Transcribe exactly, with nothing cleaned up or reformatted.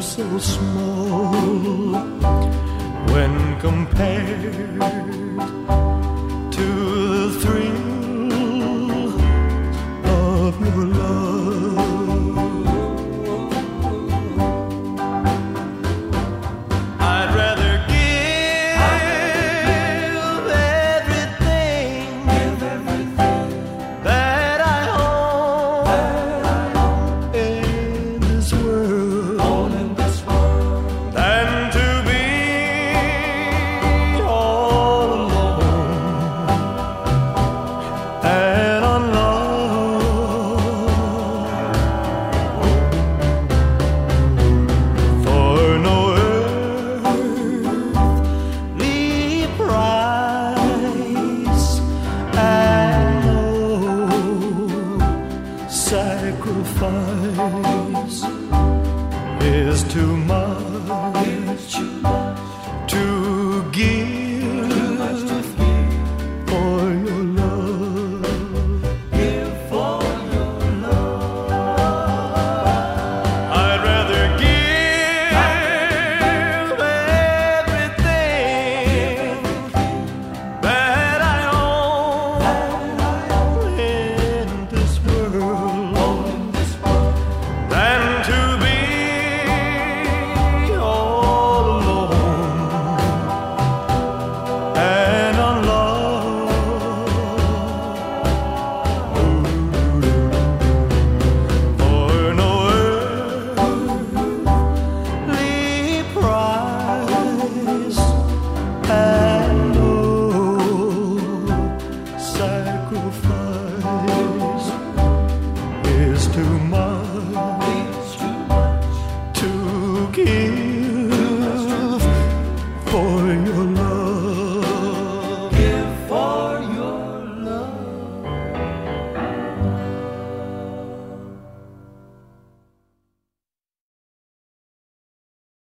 so small when compared to the thrill of your love. I'd rather give everything, give everything that I own in this world than to be all alone and unloved. For no earthly price and no sacrifice is too much